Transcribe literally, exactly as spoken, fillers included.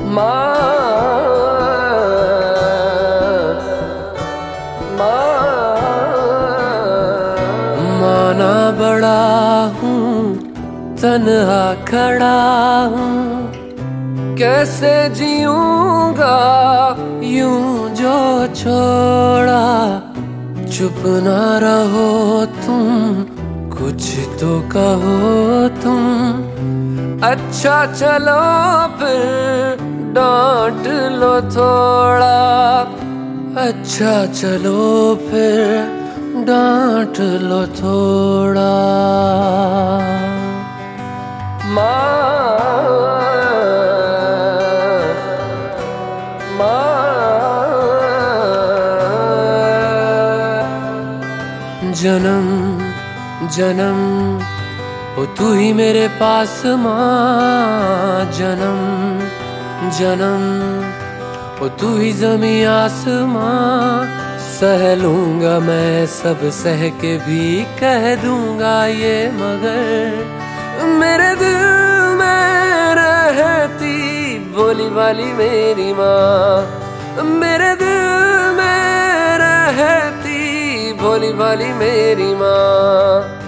माँ माना बड़ा हूँ, तन्हा खड़ा हूँ, कैसे जीऊंगा यूं जो छोड़ा। चुप ना रहो तुम, कुछ तो कहो तुम, अच्छा चलो फिर डांट लो थोड़ा। अच्छा चलो फिर डांट लो थोड़ा। माँ जन्म जन्म ओ तू ही मेरे पास माँ। जन्म जन्म ओ तू ही ज़मीं आसमां। सह लूंगा मैं सब, सह के भी कह दूंगा ये मगर मेरे दिल में रहती भोली वाली मेरी माँ। मेरे दिल में रहती भोली भाली मेरी माँ।